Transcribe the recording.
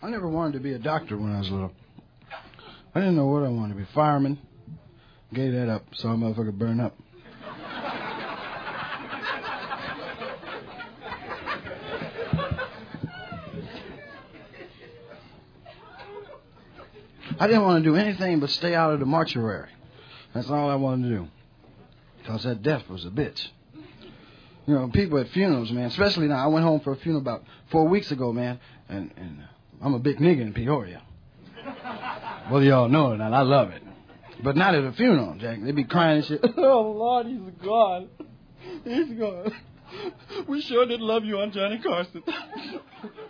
I never wanted to be a doctor when I was little. I didn't know what I wanted to be. Fireman. Gave that up. Saw a motherfucker burn up. I didn't want to do anything but stay out of the mortuary. That's all I wanted to do. Because that death was a bitch. You know, people at funerals, man, especially now. I went home for a funeral about 4 weeks ago, man, and I'm a big nigga in Peoria. Well, y'all know it, and I love it. But not at a funeral, Jack. They be crying and shit. Oh, Lord, he's gone. He's gone. We sure did love you on Johnny Carson.